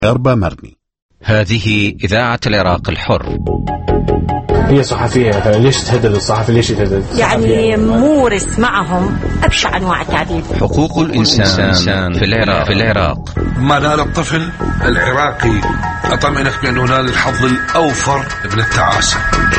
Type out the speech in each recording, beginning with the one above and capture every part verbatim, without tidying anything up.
بامرني. هذه إذاعة العراق الحر. هي صحفية مثلا، ليش تهدد الصحفي؟ ليش تهدد؟ يعني مورس معهم أبشع أنواع التعذيب. حقوق الإنسان في العراق في العراق ما نال الطفل العراقي أطمئنك بأنه نال الحظ الأوفر من التعاسة.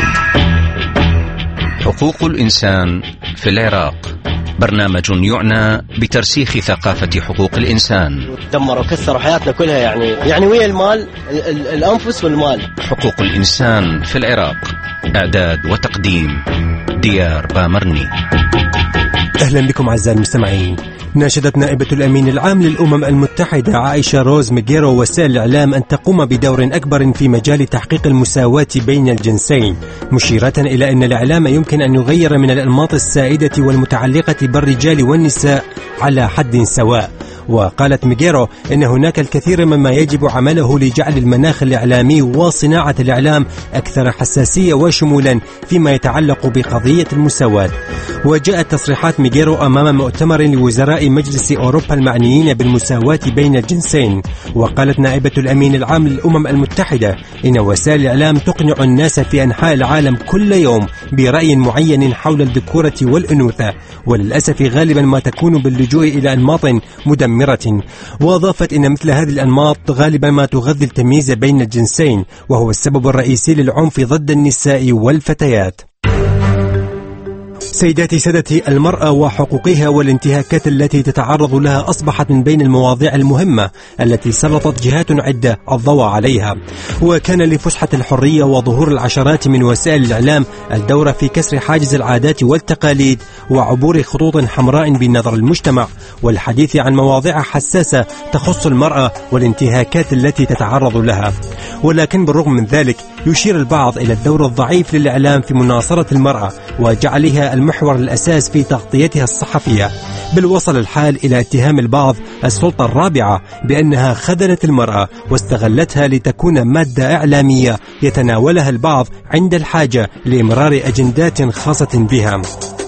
حقوق الإنسان في العراق، برنامج يعنى بترسيخ ثقافة حقوق الإنسان. دمروا وكسروا حياتنا كلها، يعني يعني ويا المال، ال الأنفس والمال. حقوق الإنسان في العراق، إعداد وتقديم ديار بامرني. أهلا بكم أعزائي المستمعين. ناشدت نائبة الأمين العام للأمم المتحدة عائشة روز ميغيرو وسائل الإعلام أن تقوم بدور أكبر في مجال تحقيق المساواة بين الجنسين، مشيرة إلى أن الإعلام يمكن أن يغير من الأنماط السائدة والمتعلقة بالرجال والنساء على حد سواء. وقالت ميغيرو إن هناك الكثير مما يجب عمله لجعل المناخ الإعلامي وصناعة الإعلام أكثر حساسية وشمولا فيما يتعلق بقضية المساواة. وجاءت تصريحات ميغيرو أمام مؤتمر لوزراء مجلس أوروبا المعنيين بالمساواة بين الجنسين. وقالت نائبة الأمين العام للأمم المتحدة إن وسائل الإعلام تقنع الناس في أنحاء العالم كل يوم برأي معين حول الذكورة والأنوثة، وللأسف غالبا ما تكون باللجوء إلى أنماط مدمرة. وأضافت إن مثل هذه الأنماط غالبا ما تغذي التمييز بين الجنسين، وهو السبب الرئيسي للعنف ضد النساء والفتيات. سيداتي سادتي، المرأة وحقوقها والانتهاكات التي تتعرض لها أصبحت من بين المواضيع المهمة التي سلطت جهات عدة الضوء عليها. وكان لفسحة الحرية وظهور العشرات من وسائل الإعلام الدور في كسر حاجز العادات والتقاليد وعبور خطوط حمراء بنظر المجتمع والحديث عن مواضيع حساسة تخص المرأة والانتهاكات التي تتعرض لها. ولكن بالرغم من ذلك يشير البعض إلى الدور الضعيف للإعلام في مناصرة المرأة وجعلها المحور الأساس في تغطيتها الصحفية، بل وصل الحال إلى اتهام البعض السلطة الرابعة بأنها خذلت المرأة واستغلتها لتكون مادة إعلامية يتناولها البعض عند الحاجة لإمرار أجندات خاصة بها.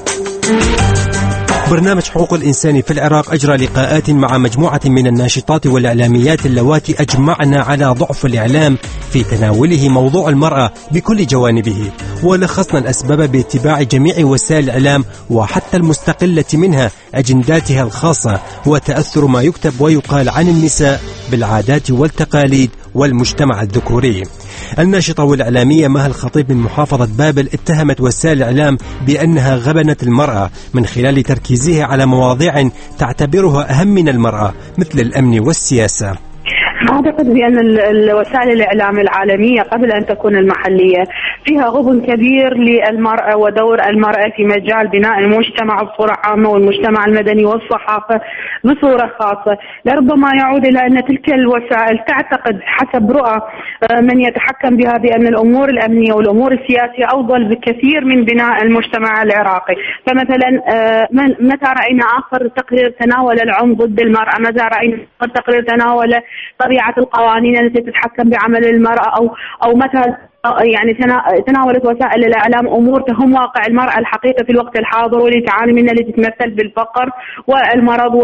برنامج حقوق الإنسان في العراق أجرى لقاءات مع مجموعة من الناشطات والإعلاميات اللواتي أجمعنا على ضعف الإعلام في تناوله موضوع المرأة بكل جوانبه، ولخصنا الأسباب باتباع جميع وسائل الإعلام وحتى المستقلة منها أجنداتها الخاصة وتأثر ما يكتب ويقال عن النساء بالعادات والتقاليد والمجتمع الذكوري. الناشطة والإعلامية مها الخطيب من محافظة بابل اتهمت وسائل الإعلام بأنها غبنت المرأة من خلال تركيزها على مواضيع تعتبرها أهم من المرأة مثل الأمن والسياسة. أعتقد بأن وسائل الإعلام العالمية قبل أن تكون المحلية فيها غبن كبير للمرأة ودور المرأة في مجال بناء المجتمع بصورة عامة والمجتمع المدني والصحافة بصورة خاصة. لربما يعود إلى أن تلك الوسائل تعتقد حسب رؤى من يتحكم بها بأن الأمور الأمنية والأمور السياسية أفضل بكثير من بناء المجتمع العراقي. فمثلا متى رأينا آخر تقرير تناول العنف ضد المرأة؟ متى رأينا آخر تقرير تناول طبيعة القوانين التي تتحكم بعمل المرأة؟ أو أو متى يعني تناولت وسائل الإعلام أمور تهم واقع المرأة الحقيقي في الوقت الحاضر واللي تعاني منها، اللي تتمثل بالفقر والمرض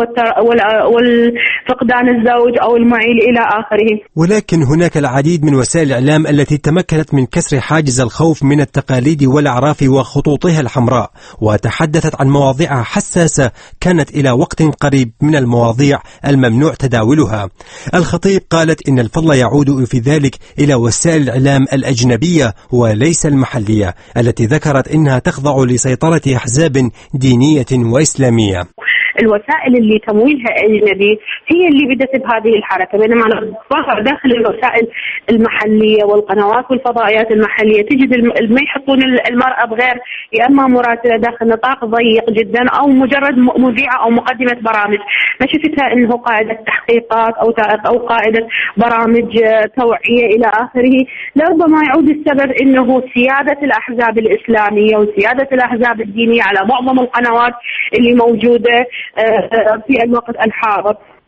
والفقدان الزوج أو المعيل إلى آخره. ولكن هناك العديد من وسائل الإعلام التي تمكنت من كسر حاجز الخوف من التقاليد والأعراف وخطوطها الحمراء، وتحدثت عن مواضيع حساسة كانت إلى وقت قريب من المواضيع الممنوع تداولها. الخطيب قالت إن الفضل يعود في ذلك إلى وسائل الإعلام الأجنبية وليس المحلية التي ذكرت إنها تخضع لسيطرة أحزاب دينية وإسلامية. الوسائل اللي تمويلها أجنبي هي اللي بدأت بهذه الحركة، بينما داخل الوسائل المحلية والقنوات والفضائيات المحلية تجد ما يحطون المرأة بغير، يا إما مراسلة داخل نطاق ضيق جدا أو مجرد مذيعة أو مقدمة برامج. ما شفتها إنه قاعدة تحقيقات أو أو قاعدة برامج توعية إلى آخره. لربما يعود السبب إنه سيادة الأحزاب الإسلامية وسيادة الأحزاب الدينية على معظم القنوات اللي موجودة في الوقت الحاضر.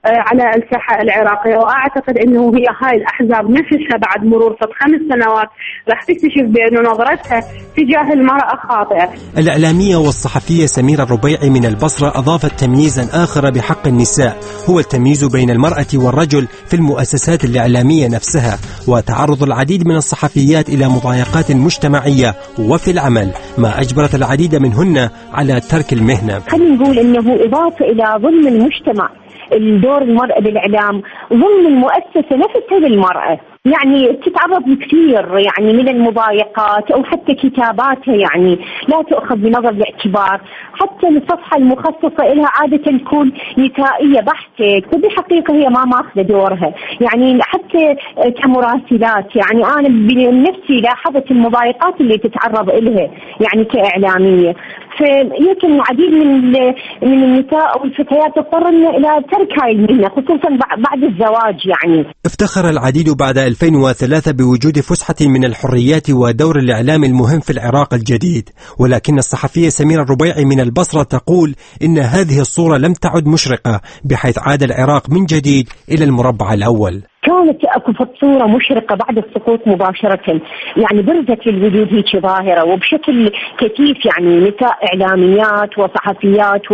على الساحة العراقية. وأعتقد أنه هي هاي الأحزاب نفسها بعد مرور خمس سنوات راح تكتشف بأن نظرتها تجاه المرأة خاطئة. الإعلامية والصحفية سميرة الربيعي من البصرة أضافت تمييزا آخر بحق النساء، هو التمييز بين المرأة والرجل في المؤسسات الإعلامية نفسها، وتعرض العديد من الصحفيات إلى مضايقات مجتمعية وفي العمل، ما أجبرت العديد منهن على ترك المهنة. خلينا نقول أنه إضافة إلى ظلم المجتمع الدور المرأة بالإعلام، ظلم المؤسسة نفسها للمرأة، يعني تتعرض كثير يعني من المضايقات أو حتى كتاباتها يعني لا تؤخذ بنظر الاعتبار، حتى الصفحة المخصصة لها عادة تكون نسائية بحتة، وبالحقيقة هي ما ماخذة دورها، يعني حتى كمراسلات يعني أنا بنفسي لاحظت المضايقات اللي تتعرض لها يعني كإعلامية، فيمكن العديد من من النساء أو الفتيات اضطرن إلى ترك هاي المهنة خصوصا بعد الزواج. يعني افتخر العديد بعد ألفين وثلاثة بوجود فسحة من الحريات ودور الإعلام المهم في العراق الجديد، ولكن الصحفية سميرة الربيعي من البصرة تقول إن هذه الصورة لم تعد مشرقة، بحيث عاد العراق من جديد إلى المربع الأول. كانت اكو صورة مشرقة بعد السقوط مباشرة، يعني برزت للوجود هيك ظاهرة وبشكل كثيف، يعني نساء إعلاميات وصحفيات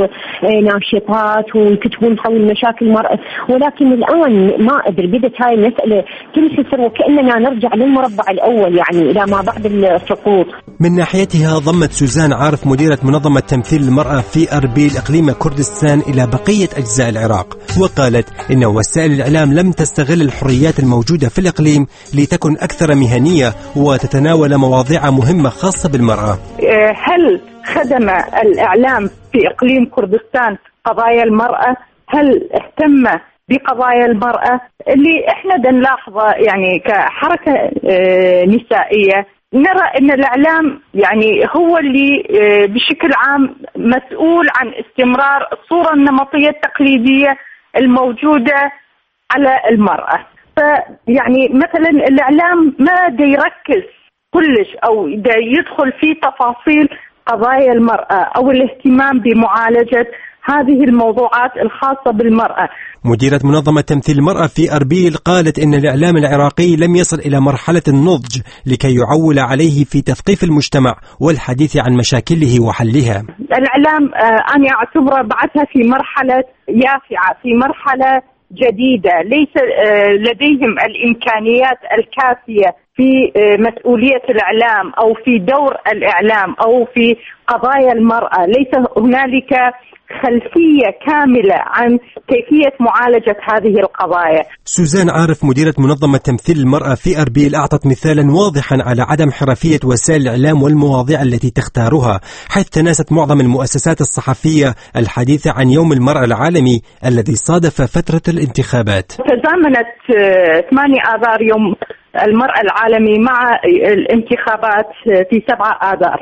وناشطات ويكتبون حول مشاكل المرأة، ولكن الآن ما أدري بدت هاي المسألة تنحسر وكأننا نرجع للمربع الأول يعني إلى ما بعد السقوط. من ناحيتها ضمت سوزان عارف مديرة منظمة تمثيل المرأة في أربيل إقليم كردستان إلى بقية أجزاء العراق، وقالت إن وسائل الإعلام لم تستغل الحريات الموجودة في الإقليم لتكن أكثر مهنية وتتناول مواضيع مهمة خاصة بالمرأة. هل خدم الإعلام في إقليم كردستان قضايا المرأة؟ هل اهتم بقضايا المرأة اللي احنا بنلاحظه يعني كحركة نسائية؟ نرى ان الإعلام يعني هو اللي بشكل عام مسؤول عن استمرار الصورة النمطية التقليدية الموجودة على المرأة. فيعني مثلا الإعلام ما دا يركز كلش أو دا يدخل في تفاصيل قضايا المرأة أو الاهتمام بمعالجة هذه الموضوعات الخاصة بالمرأة. مديرة منظمة تمثيل المرأة في أربيل قالت إن الإعلام العراقي لم يصل إلى مرحلة النضج لكي يعول عليه في تثقيف المجتمع والحديث عن مشاكله وحلها. الإعلام أنا أعتبره بعدها في مرحلة يافعة، في مرحلة جديدة، ليس لديهم الإمكانيات الكافية في مسؤولية الإعلام أو في دور الإعلام أو في قضايا المرأة، ليس هنالك خلفية كاملة عن كيفية معالجة هذه القضايا. سوزان عارف مديرة منظمة تمثيل المرأة في أربيل أعطت مثالا واضحا على عدم حرفية وسائل الإعلام والمواضيع التي تختارها، حيث تناست معظم المؤسسات الصحفية الحديث عن يوم المرأة العالمي الذي صادف فترة الانتخابات. تزامنت ثمانية آذار يوم المرأة العالمي مع الانتخابات في سبعة آذار،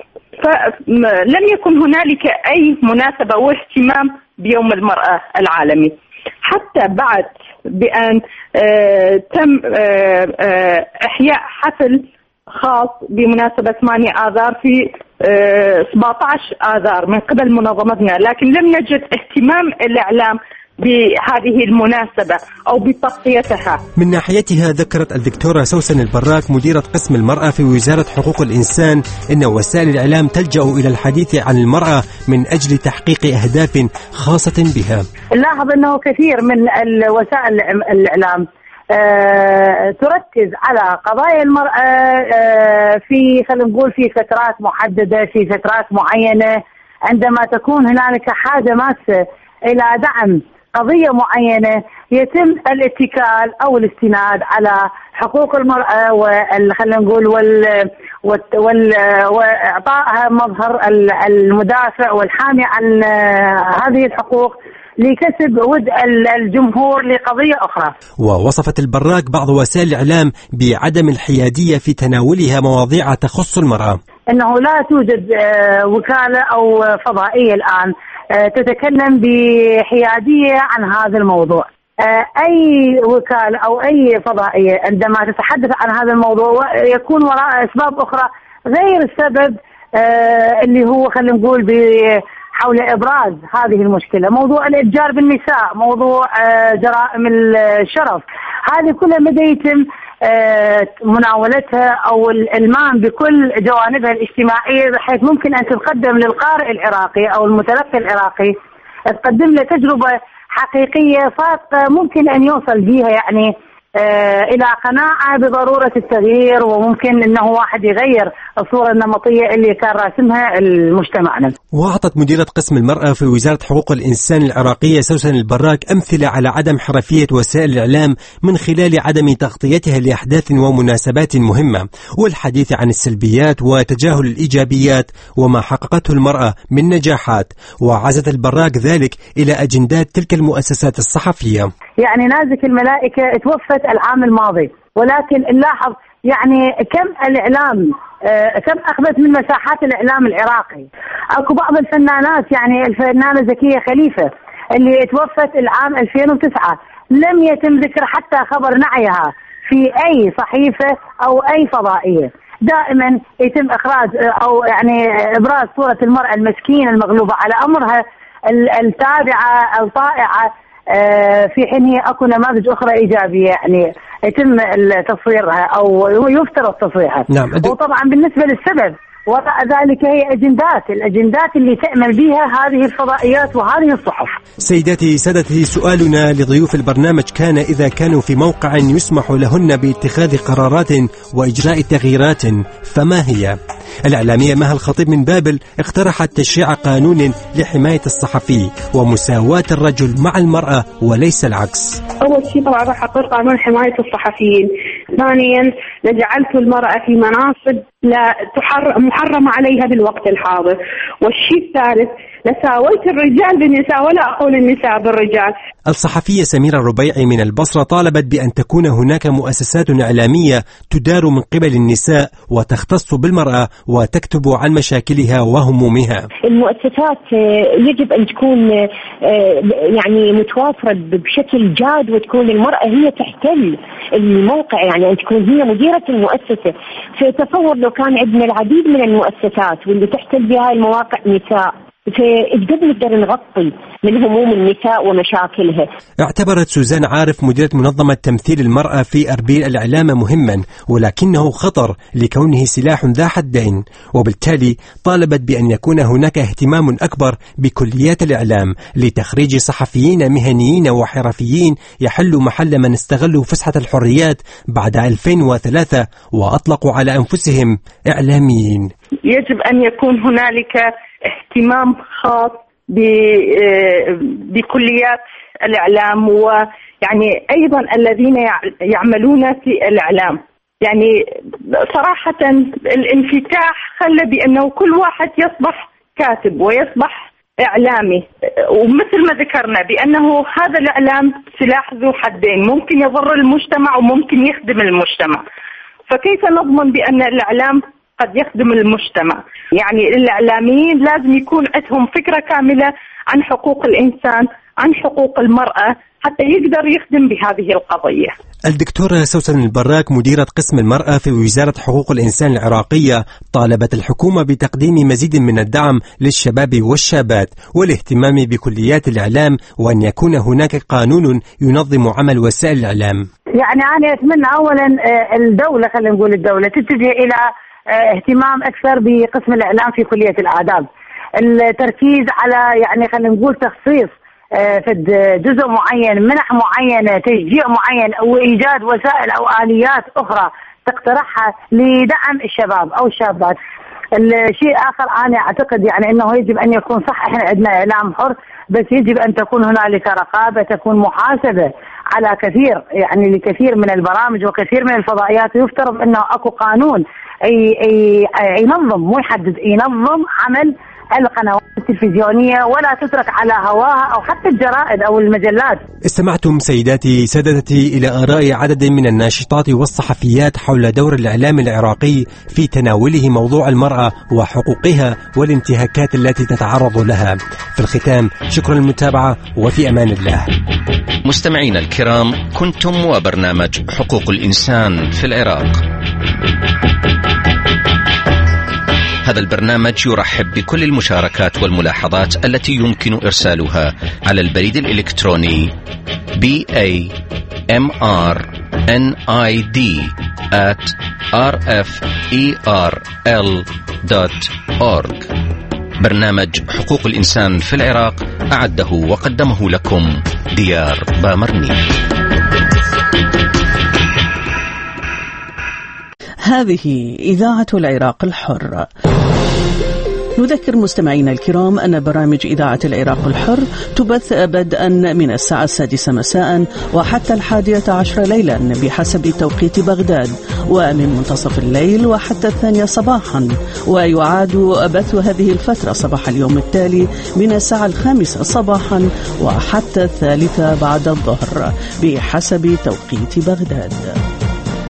فلم يكن هنالك أي مناسبة واهتمام بيوم المرأة العالمي، حتى بعد بأن آه تم آه آه إحياء حفل خاص بمناسبة ثمانية آذار في آه سبعة عشر آذار من قبل منظمتنا، لكن لم نجد اهتمام الإعلام بهذه المناسبة أو بتغطيتها. من ناحيتها ذكرت الدكتورة سوسن البراك مديرة قسم المرأة في وزارة حقوق الإنسان إن وسائل الإعلام تلجأ إلى الحديث عن المرأة من أجل تحقيق أهداف خاصة بها. نلاحظ أنه كثير من الوسائل الإعلام أه تركز على قضايا المرأة أه في خلينا نقول في فترات محددة، في فترات معينة عندما تكون هنالك حاجة ماسة إلى دعم قضية معينة يتم الاتكال أو الاستناد على حقوق المرأة وخلينا نقول وال وال وإعطائها مظهر المدافع والحامي عن هذه الحقوق لكسب ود الجمهور لقضية أخرى. ووصفت البراك بعض وسائل الإعلام بعدم الحيادية في تناولها مواضيع تخص المرأة، إنه لا توجد وكالة أو فضائية الآن تتكلم بحيادية عن هذا الموضوع. أي وكالة أو أي فضائية عندما تتحدث عن هذا الموضوع يكون وراء أسباب أخرى غير السبب اللي هو خلينا نقول حول إبراز هذه المشكلة. موضوع الإتجار بالنساء، موضوع جرائم الشرف، هذه كلها مدى يتم مناولتها أو الإلمام بكل جوانبها الاجتماعية، بحيث ممكن أن تقدم للقارئ العراقي أو المتلقي العراقي تقدم له تجربة حقيقية صادقة ممكن أن يوصل بها يعني آه إلى قناعة بضرورة التغيير، وممكن أنه واحد يغير الصورة النمطية اللي كان راسمها المجتمعنا. وأعطت مديرة قسم المرأة في وزارة حقوق الإنسان العراقية سوسن البراك أمثلة على عدم حرفية وسائل الإعلام من خلال عدم تغطيتها لأحداث ومناسبات مهمة، والحديث عن السلبيات وتجاهل الإيجابيات وما حققته المرأة من نجاحات. وعزت البراك ذلك إلى أجندات تلك المؤسسات الصحفية. يعني نازك الملائكة توفت العام الماضي، ولكن نلاحظ يعني كم الإعلام آه كم أخذت من مساحات الإعلام العراقي. أكو بعض الفنانات، يعني الفنانة زكية خليفة اللي توفت العام ألفين وتسعة لم يتم ذكر حتى خبر نعيها في أي صحيفة أو أي فضائية. دائما يتم إخراج أو يعني إبراز صورة المرأة المسكينة المغلوبة على أمرها التابعة الطائعة، في حين هي اكو نماذج اخرى ايجابيه يعني يتم تصويرها او يفترض تصويرها. نعم. وطبعا بالنسبه للسبب وراء ذلك هي اجندات الاجندات اللي تأمل بها هذه الفضائيات وهذه الصحف. سيداتي سادتي، سؤالنا لضيوف البرنامج كان إذا كانوا في موقع يسمح لهن باتخاذ قرارات وإجراء تغييرات فما هي؟ الإعلامية مها الخطيب من بابل اقترحت تشريع قانون لحماية الصحفي ومساواة الرجل مع المرأة وليس العكس. أول شيء طبعا راح أقر قانون حماية الصحفيين. ثانيا لجعلت المرأة في مناصب لا تحرم محرمة عليها بالوقت الحاضر. والشيء الثالث لساويت الرجال بالنساء ولا أقول النساء بالرجال. الصحفية سميرة الربيعي من البصرة طالبت بأن تكون هناك مؤسسات إعلامية تدار من قبل النساء وتختص بالمرأة وتكتب عن مشاكلها وهمومها. المؤسسات يجب أن تكون يعني متوافرة بشكل جاد، وتكون المرأة هي تحتل الموقع، يعني أن تكون هي مديرة المؤسسة. فتصور لو كان عندنا العديد من المؤسسات واللي تحتل بها المواقع نساء، فقد نقدر نغطي من هموم النساء ومشاكلها. اعتبرت سوزان عارف مديرة منظمة تمثيل المرأة في أربيل الإعلام مهما، ولكنه خطر لكونه سلاح ذا حدين، وبالتالي طالبت بأن يكون هناك اهتمام أكبر بكليات الإعلام لتخريج صحفيين مهنيين وحرفيين يحلوا محل من استغلوا فسحة الحريات بعد ألفين وثلاثة وأطلقوا على أنفسهم إعلاميين. يجب أن يكون هنالك اهتمام خاص بكليات الإعلام، ويعني أيضا الذين يعملون في الإعلام. يعني صراحة الانفتاح خلى بأنه كل واحد يصبح كاتب ويصبح إعلامي، ومثل ما ذكرنا بأنه هذا الإعلام سلاح ذو حدين، ممكن يضر المجتمع وممكن يخدم المجتمع. فكيف نضمن بأن الإعلام قد يخدم المجتمع؟ يعني الإعلاميين لازم يكون عندهم فكرة كاملة عن حقوق الإنسان، عن حقوق المرأة، حتى يقدر يخدم بهذه القضية. الدكتورة سوسن البراك مديرة قسم المرأة في وزارة حقوق الإنسان العراقية طالبت الحكومة بتقديم مزيد من الدعم للشباب والشابات والاهتمام بكليات الإعلام، وأن يكون هناك قانون ينظم عمل وسائل الإعلام. يعني أنا أتمنى أولا الدولة، خلينا نقول الدولة تتجه إلى اهتمام أكثر بقسم الإعلام في كلية الآداب، التركيز على يعني خلينا نقول تخصيص في جزء معين، منح معينة، تشجيع معين، أو إيجاد وسائل أو آليات أخرى تقترحها لدعم الشباب أو الشابات. الشيء آخر أنا أعتقد يعني أنه يجب أن يكون صح، إحنا عندنا إعلام حر، بس يجب أن تكون هنالك رقابة، تكون محاسبة على كثير يعني لكثير من البرامج وكثير من الفضائيات. يفترض أنه أكو قانون ينظم، مو يحدد، ينظم عمل القنوات التلفزيونية ولا تترك على هواها أو حتى الجرائد أو المجلات. استمعتم سيداتي سادتي إلى آراء عدد من الناشطات والصحفيات حول دور الإعلام العراقي في تناوله موضوع المرأة وحقوقها والانتهاكات التي تتعرض لها. في الختام شكرا للمتابعة وفي أمان الله. مستمعينا الكرام، كنتم وبرنامج حقوق الإنسان في العراق. هذا البرنامج يرحب بكل المشاركات والملاحظات التي يمكن إرسالها على البريد الإلكتروني بي إيه إم آر إن آي دي آت آر إف إي آر إل دوت أورغ. برنامج حقوق الإنسان في العراق أعده وقدمه لكم ديار بامرني. هذه إذاعة العراق الحر. نذكر مستمعينا الكرام أن برامج إذاعة العراق الحر تبث بدءا من الساعة السادسة مساء وحتى الحادية عشر ليلا بحسب توقيت بغداد، ومن منتصف الليل وحتى الثانية صباحا، ويعاد بث هذه الفترة صباح اليوم التالي من الساعة الخامسة صباحا وحتى الثالثة بعد الظهر بحسب توقيت بغداد.